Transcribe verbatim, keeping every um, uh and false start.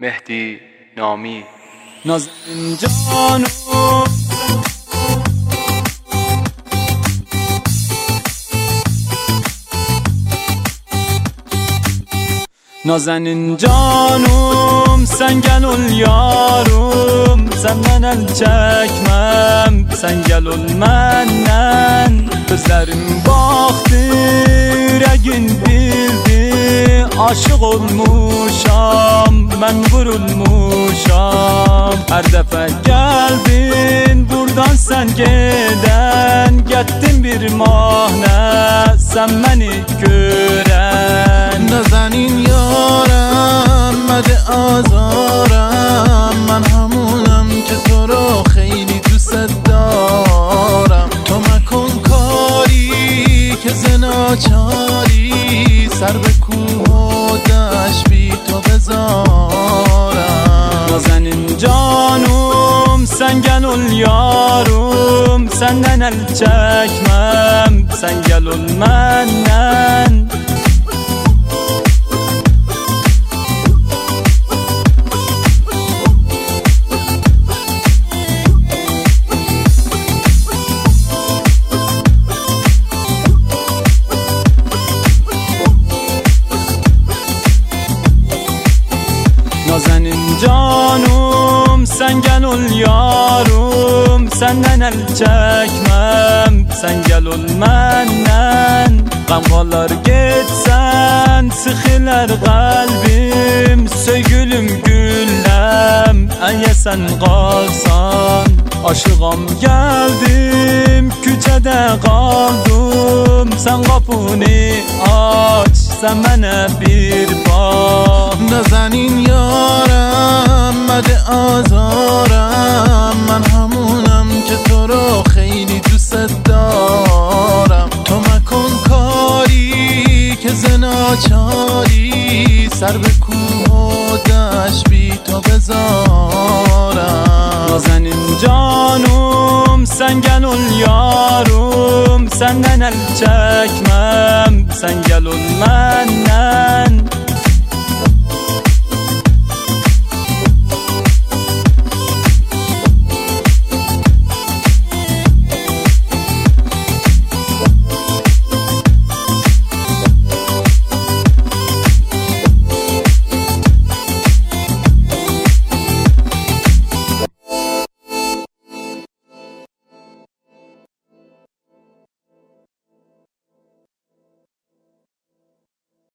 مهدی نامی. نازنین جانم نازنین جانم سنگل الیارم sen mənəl çəkməm sən gəl ol məndən gözlərim baxdı rəgin bildi aşıq olmuşam mən vurulmuşam hər dəfə gəldin buradan sən gedən getdin bir mahnə sən məni görən نازنین یارم مده آزارم من همونم که تو رو خیلی دوست دارم تو مکن کاری که زناچاری سر به کوه و دشت بی تو بذارم نازنین جانم sen gel ol yarım senden el çekmem sen gel ol məndən Nazenin canım sen gel ol yarım senden el çekmem sen gel ol məndən Qamqalar getsən sıxılar qalbim söygülüm gülləm əgər sən qalsan aşığam gəldim küçədə qaldım sən qapını aç sən mənə bir bax نازنین یارم مده آزارم من همونم که تو رو خیلی دوست دارم تو مکن کاری که زناچاری سر به کوه و دشت بی تو بذارم نازنین جانم sen gel ol yarım senden el çekmem sen gel ol məndən